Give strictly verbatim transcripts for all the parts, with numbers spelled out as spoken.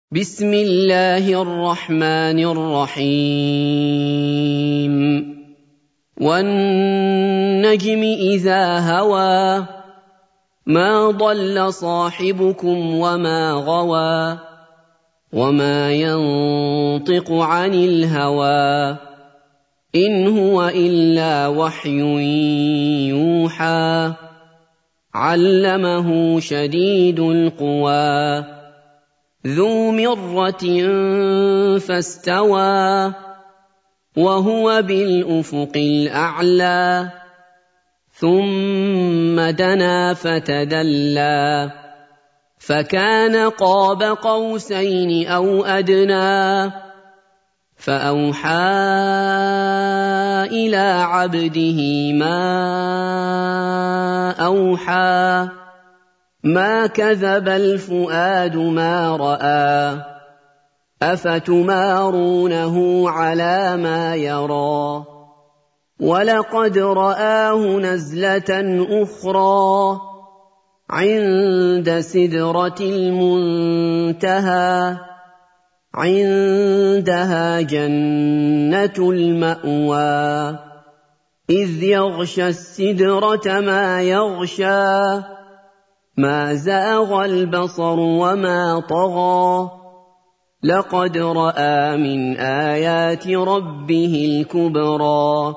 بسم الله الرحمن الرحيم والنجم إذا هوى ما ضل صاحبكم وما غوى وما ينطق عن الهوى إن هو إلا وحي يوحى علمه شديد القوى ذو مرة فاستوى وهو بالأفق الأعلى ثم دنا فتدلى فكان قاب قوسين أو أدنى فأوحى إلى عبده ما أوحى ما كذب الفؤاد ما رأى أفتمارونه على ما يرى ولقد رآه نزلة أخرى عند سدرة المنتهى عندها جنة المأوى إذ يغشى السدرة ما يغشى ما زاغ البصر وما طغى لقد رأى من آيات ربه الكبرى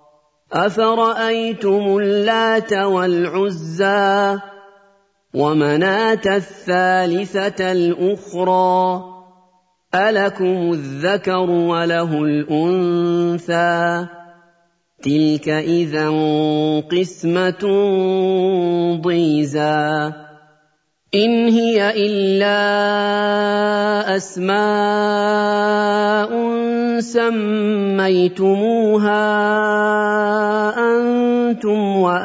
أفرأيتم اللات والعزى ومناة الثالثة الأخرى ألكم الذكر وله الأنثى تلك إذا قسمة ضيزى إن هي إلا أسماء سميتموها أنتم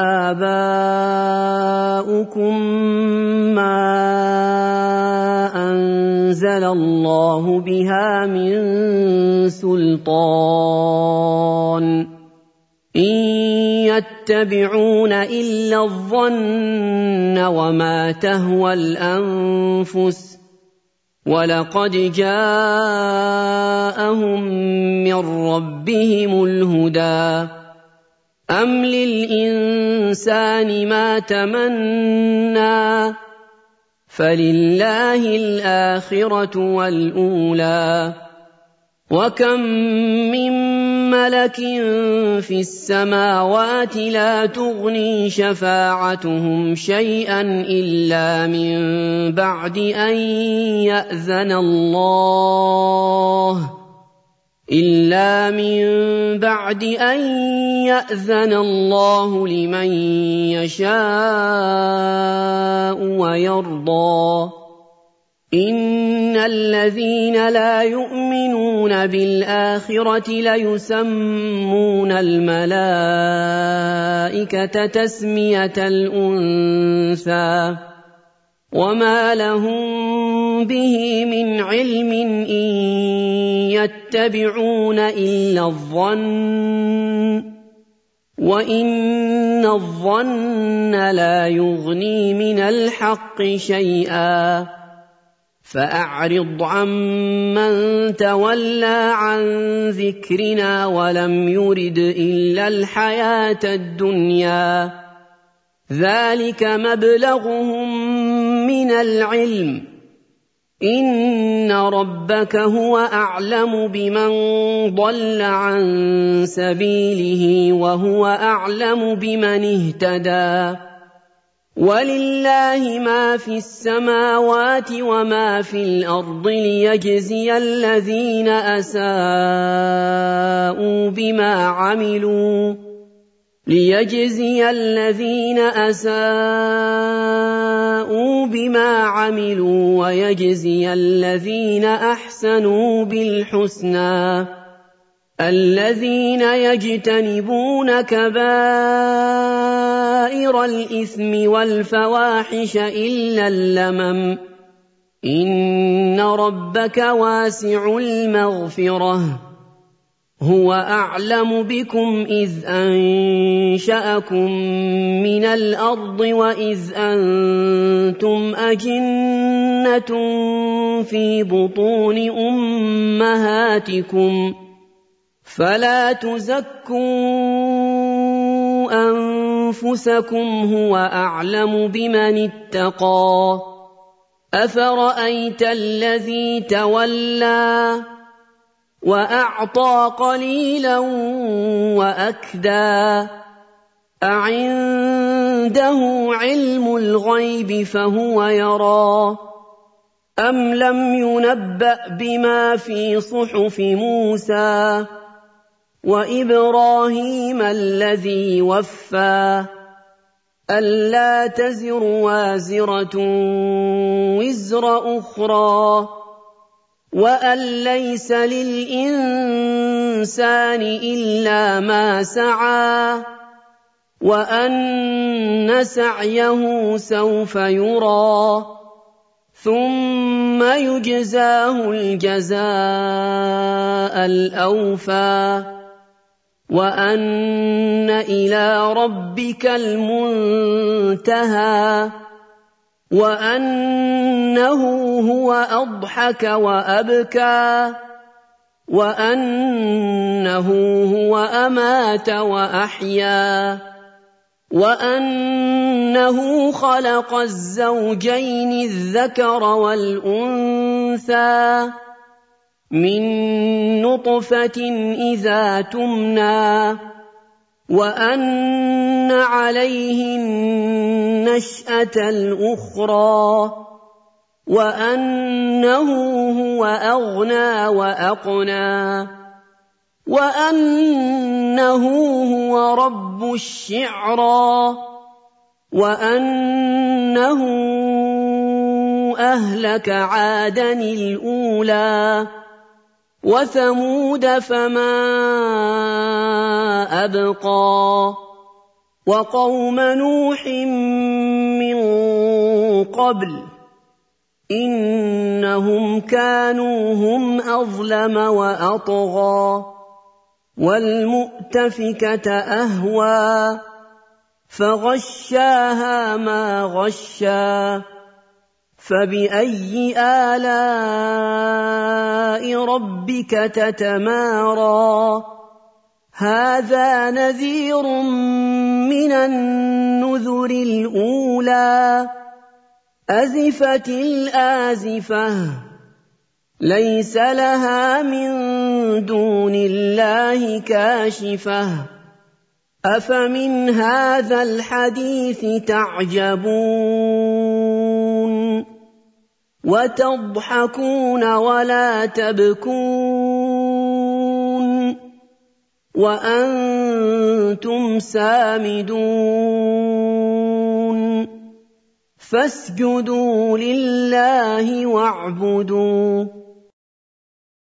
وآباؤكم ما أنزل الله بها من سلطان إن يتبعون إلا الظن وما تهوى الأنفس ولقد جاءهم من ربهم الهدى أم للإنسان ما تمنى فلله الآخرة والأولى وكم من ملك في السماوات لا تغني شفاعتهم شيئا إلا من بعد أن يأذن الله إلا من بعد أن يأذن الله لمن يشاء ويرضى إن الذين لا يؤمنون بالآخرة ليسمون الملائكة تسمية الأنثى وما لهم به من علم إن يتبعون إلا الظن وإن الظن لا يغني من الحق شيئا فأعرض عمن تولى عن ذكرنا ولم يرد إلا الحياة الدنيا ذلك مبلغهم من العلم إن ربك هو أعلم بمن ضل عن سبيله وهو أعلم بمن اهتدى ولله ما في السماوات وما في الأرض ليجزي الذين أساءوا بما عملوا ليجزي الذين أساءوا بما عملوا ويجزي الذين أحسنوا بالحسنى الذين يجتنبون كبائر الإثم والفواحش إلا اللمم إن ربك واسع المغفرة هو أعلم بكم إذ أنشأكم من الأرض وإذ أنتم أجنة في بطون أمهاتكم فلا تزكوا أنفسكم هو أعلم بمن اتقى أفرأيت الذي تولى وأعطى قليلا وأكدى أعنده علم الغيب فهو يرى أم لم ينبأ بما في صحف موسى وإبراهيم الذي وفى ألا تزر وازرة وزر أخرى وأن ليس للإنسان إلا ما سعى وأن سعيه سوف يرى ثم يجزاه الجزاء الأوفى وأن إلى ربك المنتهى وأنه هو أضحك وأبكى وأنه هو أمات وأحيا وأنه خلق الزوجين الذكر والأنثى من نطفة إذا تمنى وأن عليه النشأة الأخرى وأنه هو أغنى وأقنى وأنه هو رب الشعرى وأنه أهلك عادا الأولى وثمود فما أبقى وقوم نوح من قبل إنهم كانوا هم أظلم وأطغى والمؤتفكة أهوى فغشاها ما غشا فبأي آلاء ربك تتمارى هذا نذير من النذر الأولى أزفت الآزفة ليس لها من دون الله كاشفة أفمن هذا الحديث تعجبون وتضحكون ولا تبكون وأنتم سامدون فاسجدوا لله واعبدوا